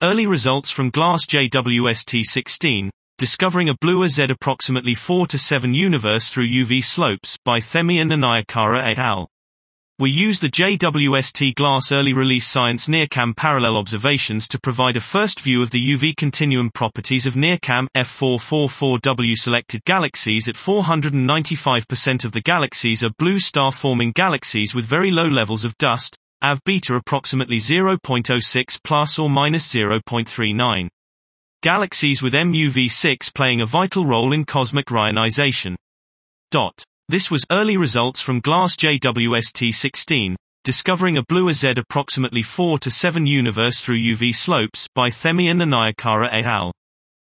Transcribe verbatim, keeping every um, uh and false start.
Early results from GLASS J W S T sixteen, Discovering a Bluer Z approximately four to seven universe through U V slopes, by Themi and Nanayakara et al. We use the J W S T GLASS early release science NIRCam parallel observations to provide a first view of the U V continuum properties of NIRCam F four forty-four W selected galaxies. At four hundred ninety-five percent of the galaxies are blue star-forming galaxies with very low levels of dust, A V beta approximately zero point zero six plus or minus zero point three nine. Galaxies with M U V six playing a vital role in cosmic ionization. Dot. This was early results from GLASS J W S T sixteen, Discovering a Bluer Z approximately four to seven universe through U V slopes, by Themi and Nanayakara et al.